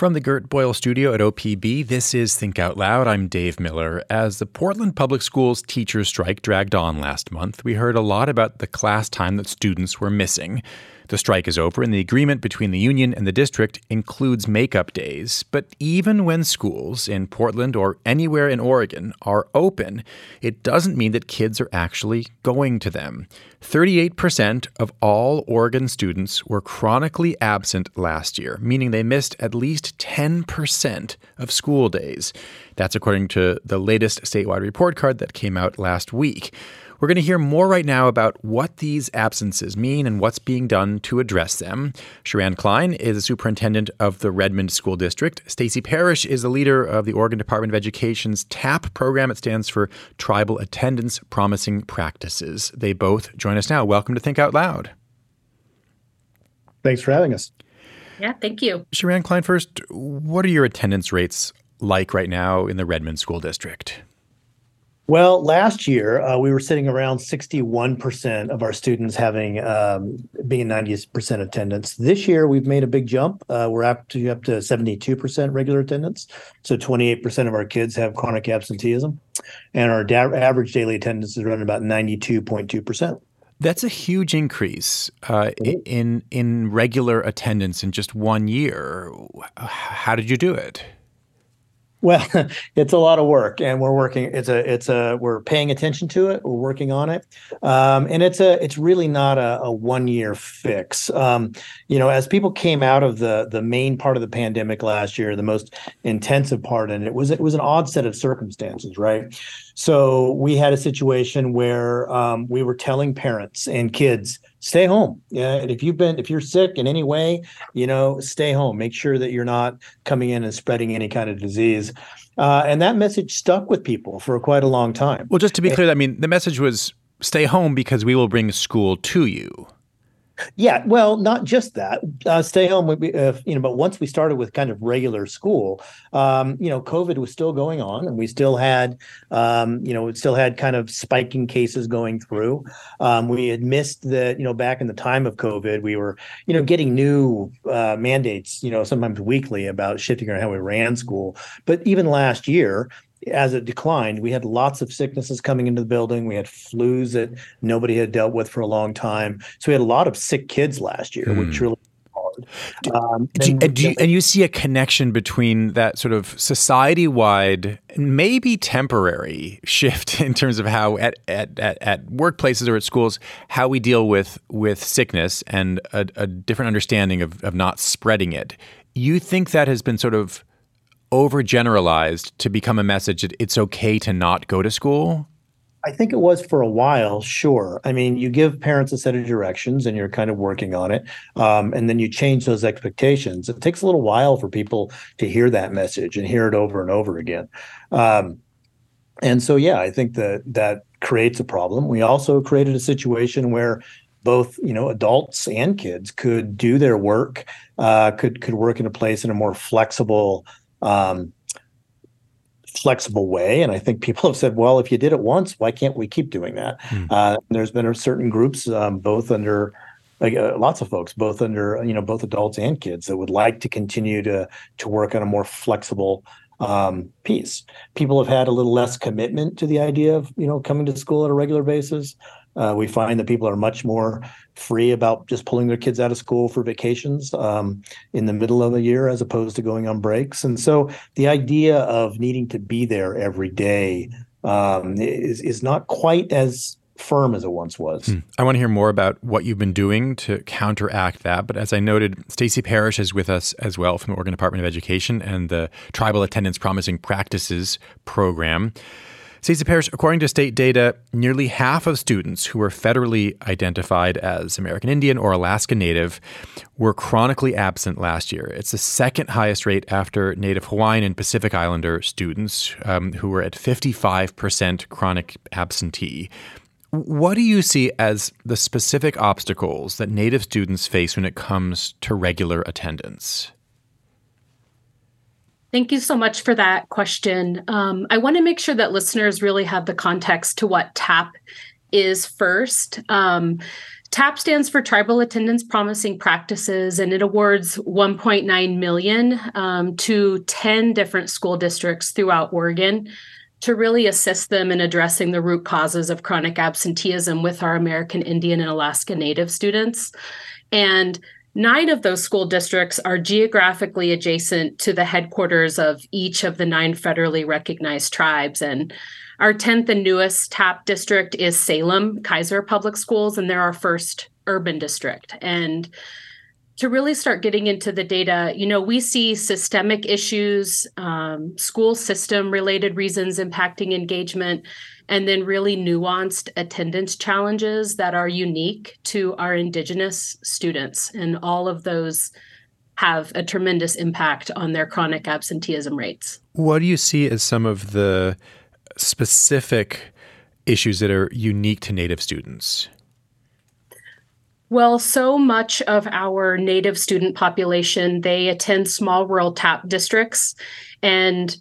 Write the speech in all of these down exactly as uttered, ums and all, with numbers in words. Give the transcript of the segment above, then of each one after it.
From the Gert Boyle studio at O P B, this is Think Out Loud. I'm Dave Miller. As the Portland Public Schools teachers' strike dragged on last month, we heard a lot about the class time that students were missing. The strike is over, and the agreement between the union and the district includes makeup days. But even when schools in Portland or anywhere in Oregon are open, it doesn't mean that kids are actually going to them. thirty-eight percent of all Oregon students were chronically absent last year, meaning they missed at least ten percent of school days. That's according to the latest statewide report card that came out last week. We're going to hear more right now about what these absences mean and what's being done to address them. Sharan Klein is the superintendent of the Redmond School District. Stacey Parrish is the leader of the Oregon Department of Education's TAP program. It stands for Tribal Attendance Promising Practices. They both join us now. Welcome to Think Out Loud. Thanks for having us. Yeah, thank you. Sharan Klein, first, what are your attendance rates like right now in the Redmond School District? Well, last year, uh, we were sitting around sixty-one percent of our students having um, being ninety percent attendance. This year, we've made a big jump. Uh, we're up to up to seventy-two percent regular attendance. So twenty-eight percent of our kids have chronic absenteeism. And our da- average daily attendance is running about ninety-two point two percent. That's a huge increase uh, in in regular attendance in just one year. How did you do it? Well, it's a lot of work, and we're working. It's a, it's a, we're paying attention to it. We're working on it, um, and it's a, it's really not a, a one-year fix. Um, you know, as people came out of the the main part of the pandemic last year, the most intensive part, and it was it was an odd set of circumstances, right? So we had a situation where um, we were telling parents and kids, stay home. Yeah, and if you've been, if you're sick in any way, you know, stay home. Make sure that you're not coming in and spreading any kind of disease. Uh, and that message stuck with people for quite a long time. Well, just to be clear, I mean, the message was stay home because we will bring school to you. Yeah, well, not just that. Uh, stay home, uh, you know. But once we started with kind of regular school, um, you know, COVID was still going on, and we still had, um, you know, it still had kind of spiking cases going through. Um, we had missed that, you know, back in the time of COVID, we were, you know, getting new uh, mandates, you know, sometimes weekly about shifting around how we ran school. But even last year, as it declined, we had lots of sicknesses coming into the building. We had flus that nobody had dealt with for a long time. So we had a lot of sick kids last year, mm. which really hard. Um, do you, and, do you, and you see a connection between that sort of society-wide, maybe temporary shift in terms of how at, at, at, at workplaces or at schools, how we deal with, with sickness and a, a different understanding of, of not spreading it. You think that has been sort of overgeneralized to become a message that it's okay to not go to school? I think it was for a while, sure. I mean, you give parents a set of directions and you're kind of working on it. Um, and then you change those expectations. It takes a little while for people to hear that message and hear it over and over again. Um, and so, yeah, I think that that creates a problem. We also created a situation where both, you know, adults and kids could do their work, uh, could could work in a place in a more flexible Um, flexible way. And I think people have said, well, if you did it once, why can't we keep doing that? Mm. Uh, there's been a certain groups, um, both under like uh, lots of folks, both under, you know, both adults and kids that would like to continue to, to work on a more flexible um, piece. People have had a little less commitment to the idea of, you know, coming to school at a regular basis. Uh, we find that people are much more free about just pulling their kids out of school for vacations um, in the middle of the year as opposed to going on breaks. And so the idea of needing to be there every day um, is, is not quite as firm as it once was. Hmm. I want to hear more about what you've been doing to counteract that. But as I noted, Stacey Parrish is with us as well from the Oregon Department of Education and the Tribal Attendance Promising Practices program. Stacey Parrish, according to state data, nearly half of students who were federally identified as American Indian or Alaska Native were chronically absent last year. It's the second highest rate after Native Hawaiian and Pacific Islander students, um, who were at fifty-five percent chronic absentee. What do you see as the specific obstacles that Native students face when it comes to regular attendance? Thank you so much for that question. Um, I want to make sure that listeners really have the context to what TAP is first. Um, TAP stands for Tribal Attendance Promising Practices, and it awards one point nine million dollars um, to ten different school districts throughout Oregon to really assist them in addressing the root causes of chronic absenteeism with our American Indian and Alaska Native students. And nine of those school districts are geographically adjacent to the headquarters of each of the nine federally recognized tribes. And our tenth and newest TAP district is Salem Keizer Public Schools, and they're our first urban district. And to really start getting into the data, you know, we see systemic issues, um, school system related reasons impacting engagement, and then really nuanced attendance challenges that are unique to our Indigenous students. And all of those have a tremendous impact on their chronic absenteeism rates. What do you see as some of the specific issues that are unique to Native students? Well, so much of our Native student population, they attend small rural TAP districts, and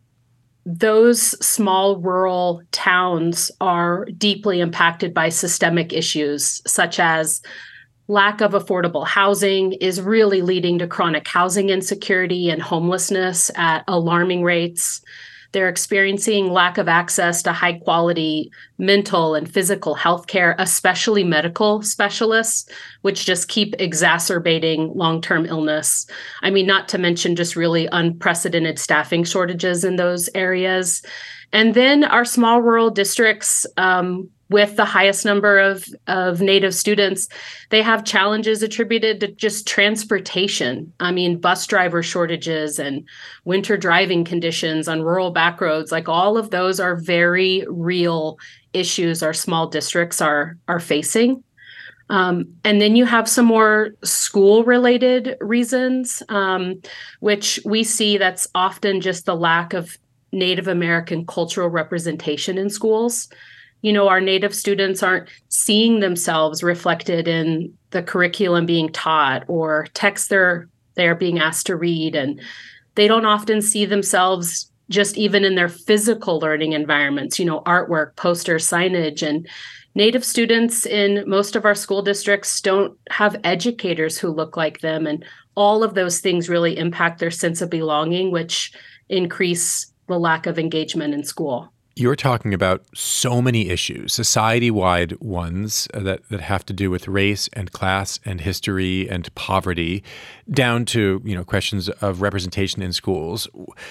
those small rural towns are deeply impacted by systemic issues such as lack of affordable housing is really leading to chronic housing insecurity and homelessness at alarming rates. They're experiencing lack of access to high quality mental and physical health care, especially medical specialists, which just keep exacerbating long-term illness. I mean, not to mention just really unprecedented staffing shortages in those areas. And then our small rural districts, um, with the highest number of, of Native students, they have challenges attributed to just transportation. I mean, bus driver shortages and winter driving conditions on rural back roads, like all of those are very real issues our small districts are, are facing. Um, and then you have some more school-related reasons, um, which we see that's often just the lack of Native American cultural representation in schools. You know, our Native students aren't seeing themselves reflected in the curriculum being taught or texts they're, they're being asked to read. And they don't often see themselves just even in their physical learning environments, you know, artwork, posters, signage. And Native students in most of our school districts don't have educators who look like them. And all of those things really impact their sense of belonging, which increase the lack of engagement in school. You're talking about so many issues, society-wide ones that, that have to do with race and class and history and poverty, down to, you know, questions of representation in schools.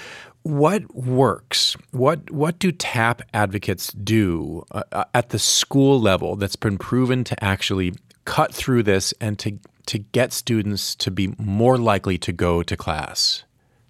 What works? What what do TAP advocates do uh, at the school level that's been proven to actually cut through this and to to get students to be more likely to go to class?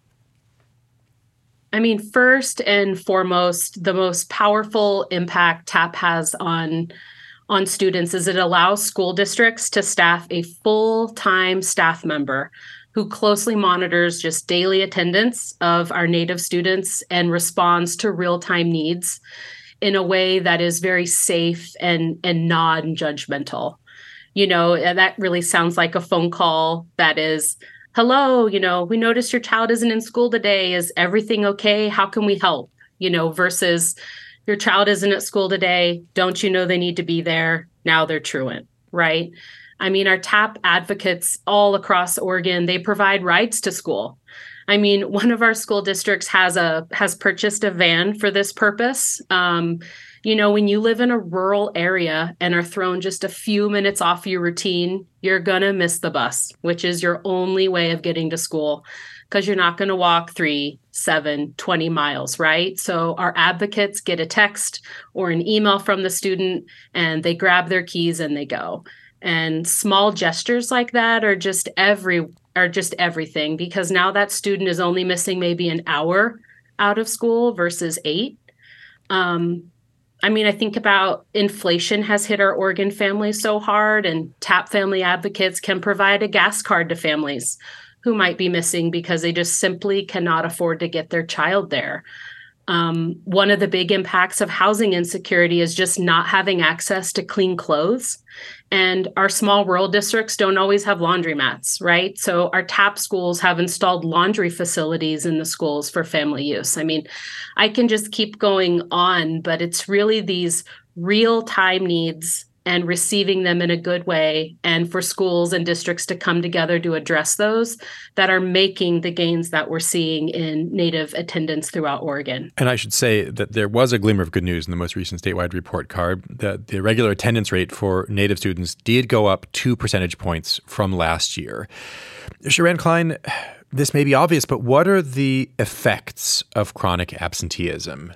I mean, first and foremost, the most powerful impact TAP has on, on students is it allows school districts to staff a full-time staff member who closely monitors just daily attendance of our Native students and responds to real-time needs in a way that is very safe and, and non-judgmental. You know, that really sounds like a phone call that is, hello, you know, we noticed your child isn't in school today. Is everything okay? How can we help? You know, versus your child isn't at school today. Don't you know they need to be there? Now they're truant, right? I mean, our TAP advocates all across Oregon, they provide rides to school. I mean, one of our school districts has a has purchased a van for this purpose. Um, You know, when you live in a rural area and are thrown just a few minutes off your routine, you're going to miss the bus, which is your only way of getting to school because you're not going to walk three, seven, twenty miles, right? So our advocates get a text or an email from the student and they grab their keys and they go. And small gestures like that are just every are just everything because now that student is only missing maybe an hour out of school versus eight. Um, I mean, I think about inflation has hit our Oregon families so hard, and TAP Family Advocates can provide a gas card to families who might be missing because they just simply cannot afford to get their child there. Um, one of the big impacts of housing insecurity is just not having access to clean clothes. And our small rural districts don't always have laundromats, right? So our TAP schools have installed laundry facilities in the schools for family use. I mean, I can just keep going on, but it's really these real-time needs and receiving them in a good way, and for schools and districts to come together to address those, that are making the gains that we're seeing in Native attendance throughout Oregon. And I should say that there was a glimmer of good news in the most recent statewide report card. The, the regular attendance rate for Native students did go up two percentage points from last year. Sharon Klein, this may be obvious, but what are the effects of chronic absenteeism?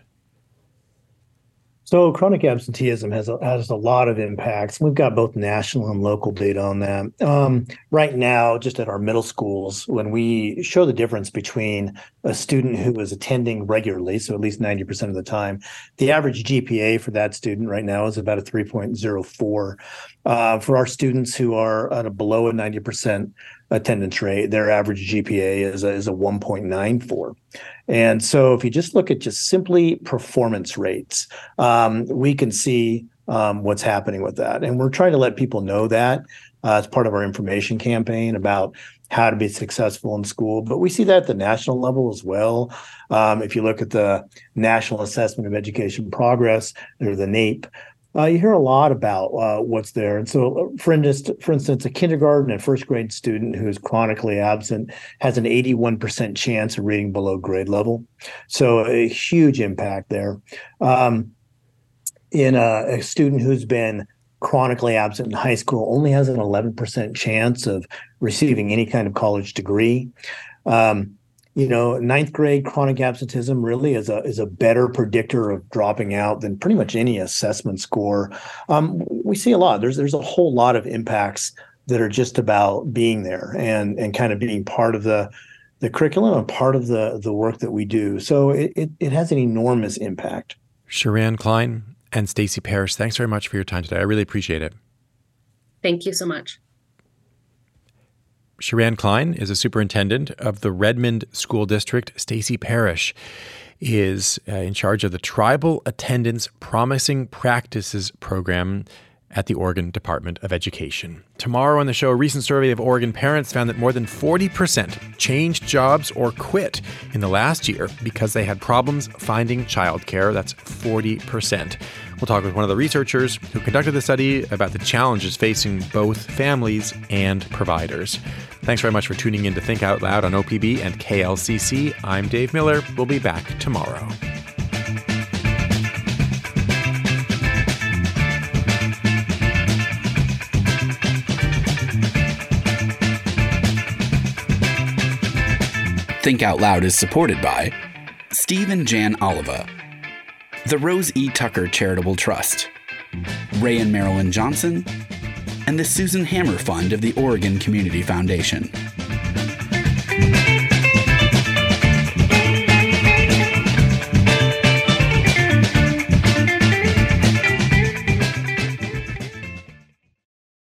So chronic absenteeism has a, has a lot of impacts. We've got both national and local data on that. Um, right now, just at our middle schools, when we show the difference between a student who is attending regularly, so at least ninety percent of the time, the average G P A for that student right now is about a three point oh four. Uh, for our students who are at a below a ninety percent attendance rate, their average G P A is a, is a one point nine four. And so if you just look at just simply performance rates, um, we can see um, what's happening with that. And we're trying to let people know that uh, as part of our information campaign about how to be successful in school. But we see that at the national level as well. Um, if you look at the National Assessment of Education Progress, or the NAEP, Uh, you hear a lot about uh, what's there. And so, for instance, for instance, a kindergarten and first grade student who is chronically absent has an eighty-one percent chance of reading below grade level. So a huge impact there. Um, in a, a student who's been chronically absent in high school only has an eleven percent chance of receiving any kind of college degree. Um, You know, ninth grade chronic absenteeism really is a is a better predictor of dropping out than pretty much any assessment score. Um, we see a lot. There's there's a whole lot of impacts that are just about being there and and kind of being part of the the curriculum and part of the the work that we do. So it it, it has an enormous impact. Sharon Klein and Stacey Parrish, thanks very much for your time today. I really appreciate it. Thank you so much. Sharon Klein is a superintendent of the Redmond School District. Stacey Parrish is uh, in charge of the Tribal Attendance Promising Practices Program at the Oregon Department of Education. Tomorrow on the show, a recent survey of Oregon parents found that more than forty percent changed jobs or quit in the last year because they had problems finding childcare. That's forty percent. We'll talk with one of the researchers who conducted the study about the challenges facing both families and providers. Thanks very much for tuning in to Think Out Loud on O P B and K L C C. I'm Dave Miller. We'll be back tomorrow. Think Out Loud is supported by Steve and Jan Oliva, the Rose E. Tucker Charitable Trust, Ray and Marilyn Johnson, and the Susan Hammer Fund of the Oregon Community Foundation.